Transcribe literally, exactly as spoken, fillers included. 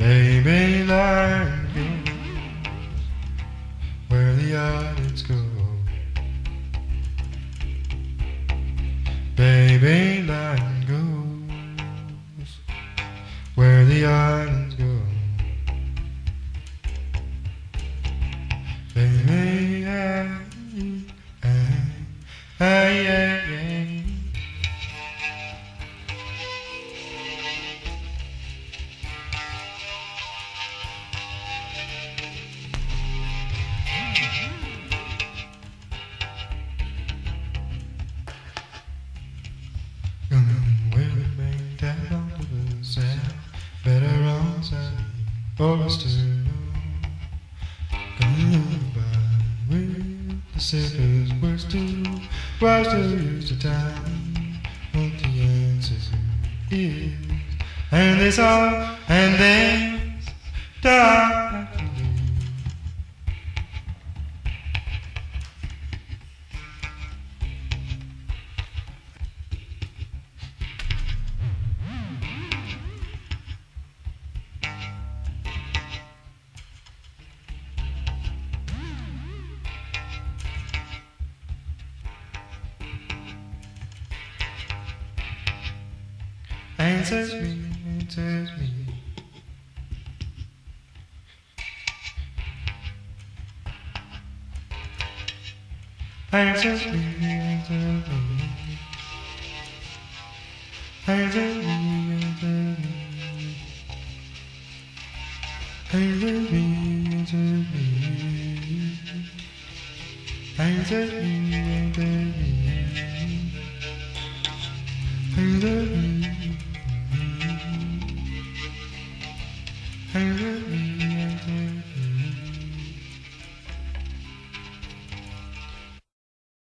Baby line goes where the audience go. Baby line goes where the islands go. Baby, yeah, yeah, yeah, yeah, yeah. Better on side, or still come by with the sickest words to why still use the time. What the answer is, and they saw, and then die. Answers me, answers me. Answers me, answers me. Answers me, answers me. Answers me, answers me. Answers me, answers me. Answers me. I love you.